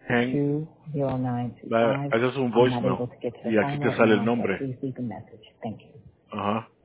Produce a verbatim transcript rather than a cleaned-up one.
Hang. two zero nine two Va, five. haces un I'm not voicemail able to get to the y aquí phone te right sale el now, so nombre. please leave a message. Thank you. Ajá.